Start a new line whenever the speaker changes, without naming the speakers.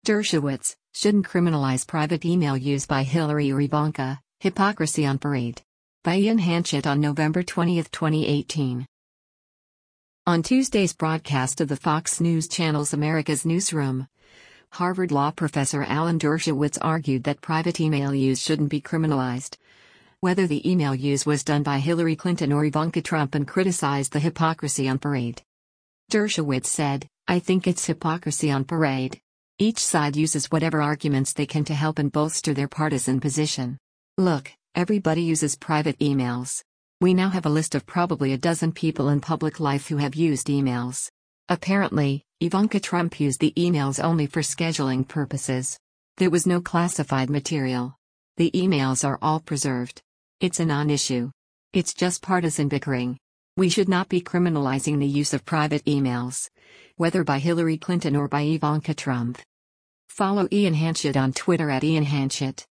Dershowitz, shouldn't criminalize private email use by Hillary or Ivanka, hypocrisy on parade. By Ian Hanchett on November 20, 2018. On Tuesday's broadcast of the Fox News Channel's America's Newsroom, Harvard law professor Alan Dershowitz argued that private email use shouldn't be criminalized. Whether the email use was done by Hillary Clinton or Ivanka Trump, and criticized the hypocrisy on parade. Dershowitz said, "I think it's hypocrisy on parade. Each side uses whatever arguments they can to help and bolster their partisan position. Look, everybody uses private emails. We now have a list of probably a dozen people in public life who have used emails. Apparently, Ivanka Trump used the emails only for scheduling purposes. There was no classified material. The emails are all preserved. It's a non-issue. It's just partisan bickering. We should not be criminalizing the use of private emails, whether by Hillary Clinton or by Ivanka Trump." Follow Ian Hanchett on Twitter @IanHanchett.